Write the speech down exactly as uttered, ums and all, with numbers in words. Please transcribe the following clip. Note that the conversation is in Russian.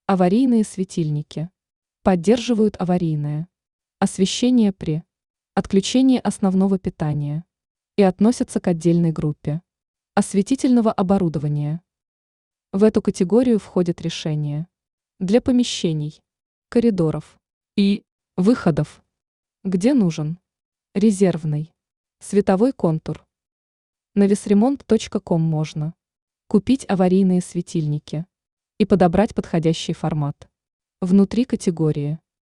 Аварийные светильники. Поддерживают аварийное освещение при отключении основного питания и относятся к отдельной группе осветительного оборудования. В эту категорию входят решения для помещений, коридоров и выходов, где нужен резервный световой контур. На весремонт точка ком можно купить аварийные светильники и подобрать подходящий формат внутри категории.